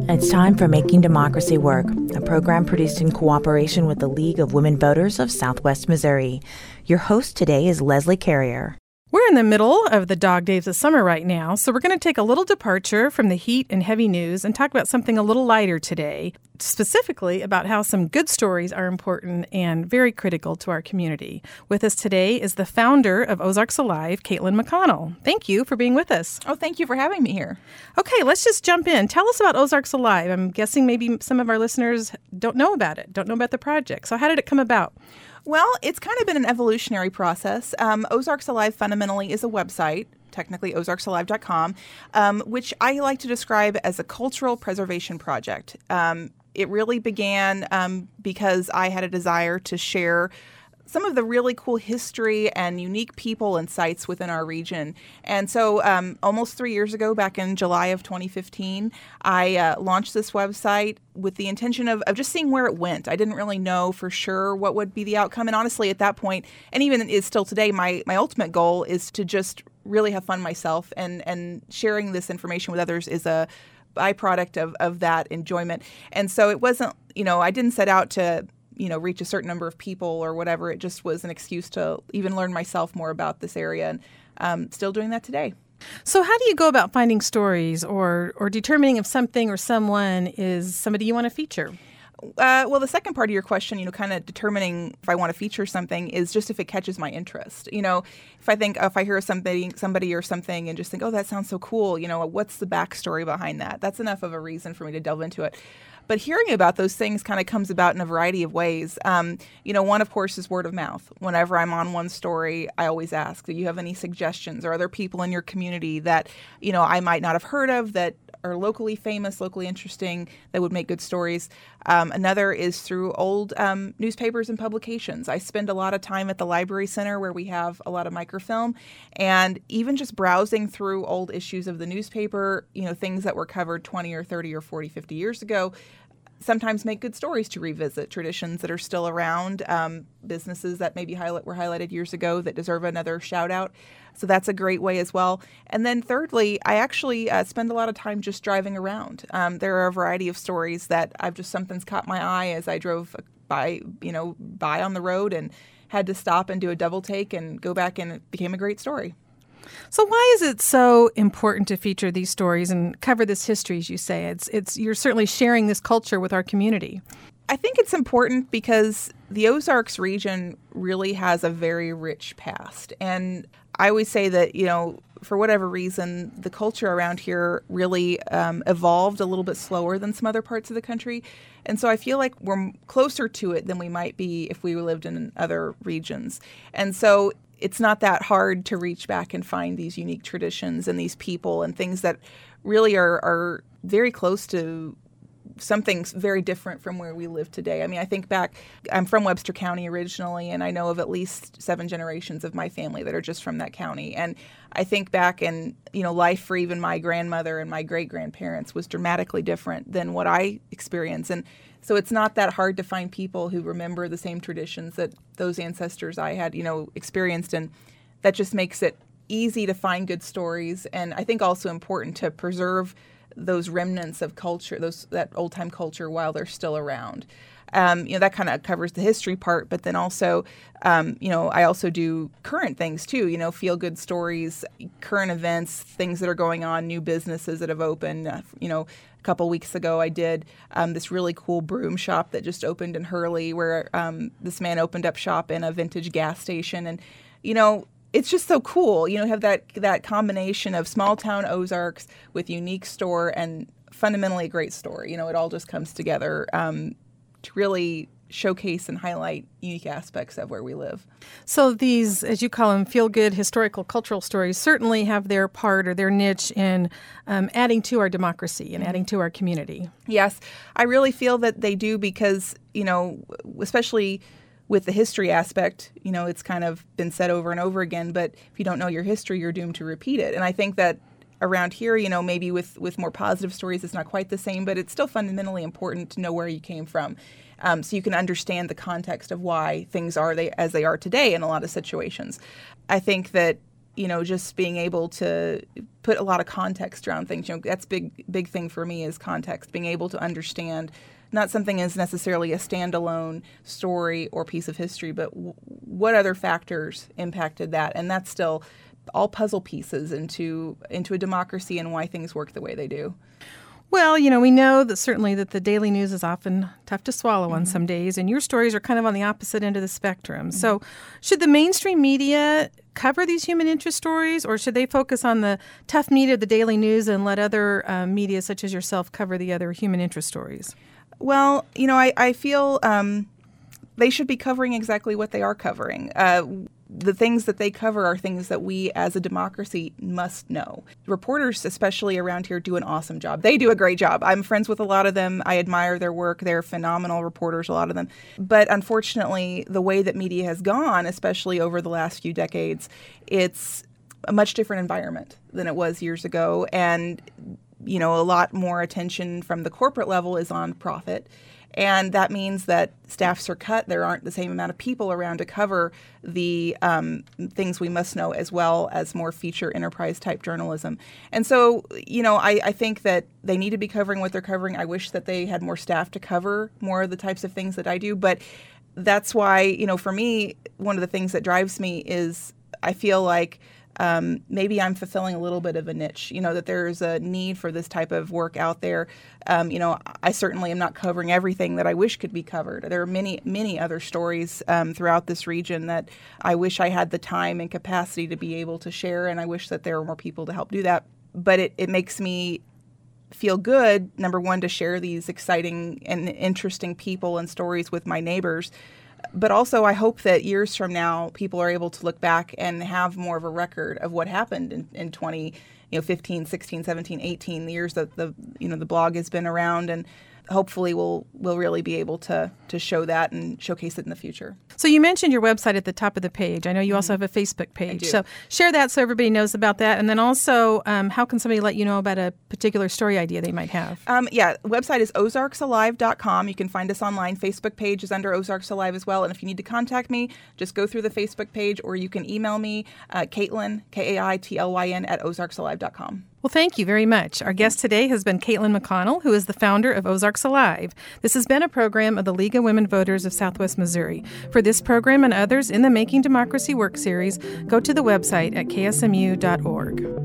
It's time for Making Democracy Work, a program produced in cooperation with the League of Women Voters of Southwest Missouri. Your host today is Leslie Carrier. We're in the middle of the dog days of summer right now, so we're going to take a little departure from the heat and heavy news and talk about something a little lighter today, specifically about how some good stories are important and very critical to our community. With us today is the founder of Ozarks Alive, Caitlin McConnell. Thank you for being with us. Oh, thank you for having me here. Okay, let's just jump in. Tell us about Ozarks Alive. I'm guessing maybe some of our listeners don't know about it, don't know about the project. So how did it come about? Well, it's kind of been an evolutionary process. Ozarks Alive fundamentally is a website, technically ozarksalive.com, which I like to describe as a cultural preservation project. It really began because I had a desire to share some of the really cool history and unique people and sites within our region. And so almost 3 years ago, back in July of 2015, I launched this website with the intention of just seeing where it went. I didn't really know for sure what would be the outcome. And honestly, at that point, and even is still today, my ultimate goal is to just really have fun myself. And sharing this information with others is a byproduct of that enjoyment. And so it wasn't, I didn't set out to reach a certain number of people or whatever. It just was an excuse to even learn myself more about this area, and still doing that today. So how do you go about finding stories or determining if something or someone is somebody you want to feature? Well, the second part of your question, kind of determining if I want to feature something is just if it catches my interest. If I hear somebody or something and just think, oh, that sounds so cool, what's the backstory behind that? That's enough of a reason for me to delve into it. But hearing about those things kind of comes about in a variety of ways. One, of course, is word of mouth. Whenever I'm on one story, I always ask, do you have any suggestions or other people in your community that, I might not have heard of that are locally famous, locally interesting, that would make good stories. Another is through old newspapers and publications. I spend a lot of time at the Library Center where we have a lot of microfilm, and even just browsing through old issues of the newspaper, things that were covered 20 or 30 or 40, 50 years ago, sometimes make good stories to revisit, traditions that are still around, businesses that maybe were highlighted years ago that deserve another shout out. So that's a great way as well. And then thirdly, I actually spend a lot of time just driving around. There are a variety of stories that something's caught my eye as I drove by on the road and had to stop and do a double take and go back, and it became a great story. So why is it so important to feature these stories and cover this history, as you say? You're certainly sharing this culture with our community. I think it's important because the Ozarks region really has a very rich past. And I always say that, for whatever reason, the culture around here really evolved a little bit slower than some other parts of the country. And so I feel like we're closer to it than we might be if we lived in other regions. And so it's not that hard to reach back and find these unique traditions and these people and things that really are very close to something very different from where we live today. I mean, I think back, I'm from Webster County originally, and I know of at least 7 generations of my family that are just from that county. And I think back and, life for even my grandmother and my great-grandparents was dramatically different than what I experienced. And so it's not that hard to find people who remember the same traditions that those ancestors I had, experienced. And that just makes it easy to find good stories. And I think also important to preserve those remnants of culture, that old-time culture while they're still around. That kind of covers the history part, but then also, I also do current things too, feel-good stories, current events, things that are going on, new businesses that have opened. A couple weeks ago, I did this really cool broom shop that just opened in Hurley where this man opened up shop in a vintage gas station. And, it's just so cool, have that combination of small town Ozarks with unique store and fundamentally a great story. It all just comes together to really showcase and highlight unique aspects of where we live. So these, as you call them, feel-good historical cultural stories certainly have their part or their niche in adding to our democracy and adding to our community. Yes, I really feel that they do because, especially with the history aspect, it's kind of been said over and over again, but if you don't know your history, you're doomed to repeat it. And I think that around here, maybe with more positive stories, it's not quite the same, but it's still fundamentally important to know where you came from. So you can understand the context of why things are as they are today in a lot of situations. I think that just being able to put a lot of context around things. That's big thing for me is context, being able to understand not something as necessarily a standalone story or piece of history, but what other factors impacted that. And that's still all puzzle pieces into a democracy and why things work the way they do. Well, we know that certainly that the daily news is often tough to swallow on some days, and your stories are kind of on the opposite end of the spectrum. So should the mainstream media cover these human interest stories, or should they focus on the tough meat of the daily news and let other media such as yourself cover the other human interest stories? Well, I feel they should be covering exactly what they are covering. The things that they cover are things that we as a democracy must know. Reporters, especially around here, do an awesome job. They do a great job. I'm friends with a lot of them. I admire their work. They're phenomenal reporters, a lot of them. But unfortunately, the way that media has gone, especially over the last few decades, it's a much different environment than it was years ago. And, a lot more attention from the corporate level is on profit. And that means that staffs are cut. There aren't the same amount of people around to cover the things we must know, as well as more feature enterprise type journalism. And so, I think that they need to be covering what they're covering. I wish that they had more staff to cover more of the types of things that I do. But that's why, for me, one of the things that drives me is I feel like maybe I'm fulfilling a little bit of a niche, that there's a need for this type of work out there. I certainly am not covering everything that I wish could be covered. There are many, many other stories throughout this region that I wish I had the time and capacity to be able to share, and I wish that there were more people to help do that. But it makes me feel good, number one, to share these exciting and interesting people and stories with my neighbors. But also, I hope that years from now, people are able to look back and have more of a record of what happened in 2015, 16, 17, 18, the years that the blog has been around, and hopefully we'll really be able to show that and showcase it in the future. So you mentioned your website at the top of the page. I know you also have a Facebook page. So share that so everybody knows about that. And then also, how can somebody let you know about a particular story idea they might have? The website is ozarksalive.com. You can find us online. Facebook page is under Ozarks Alive as well. And if you need to contact me, just go through the Facebook page, or you can email me, Kaitlyn, Kaitlyn, at ozarksalive.com. Well, thank you very much. Our guest today has been Kaitlyn McConnell, who is the founder of Ozarks Alive. This has been a program of the League of Women Voters of Southwest Missouri. For this program and others in the Making Democracy Work series, go to the website at ksmu.org.